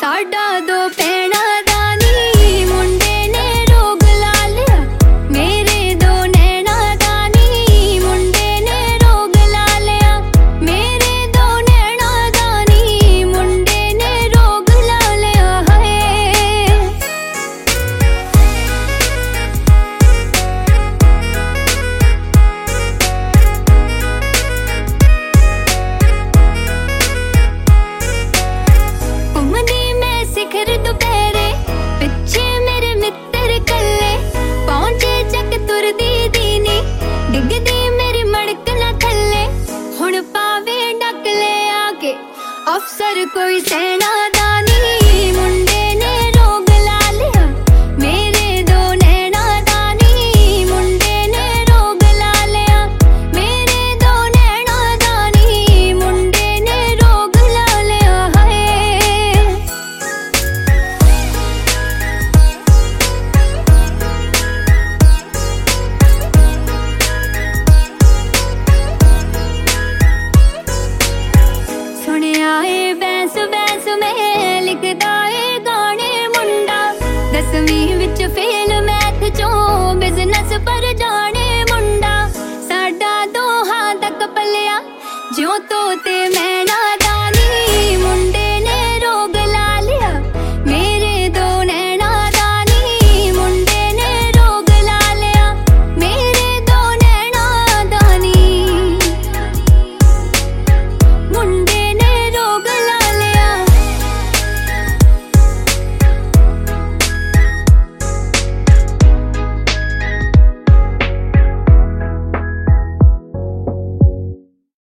साडा दो भैणा दा नी मुंडे ने रोग ला लिया, मेरे दो नैना दा नी मुंडे ने रोग ला लिया, मेरे दो नैना दा नी मुंडे ने रोग ला लिया है। घूमदी मैं शिखर दोपहरे, पिछे मेरे मित्र कल्ले, पहुंचे चक तुरदी दीनी, डिगदी मेरी मड़क ना थल्ले, हुण पावे डक ले आके अफसर कोई सेना दा नी मुंडे ने रोग ला लिया, मेरे दो नैना दा नी मुंडे ने रोग ला लिया, मेरे दो नैना दा नी मुंडे ने रोग ला लिया है। सुनिया है बैंस बैंस में लिखदा है गाने मुंडा, 10वीं विच फेल मैथ चों बिजनेस पर जाने मुंडा, साडा दोहां तक पलिया ज्यों तोते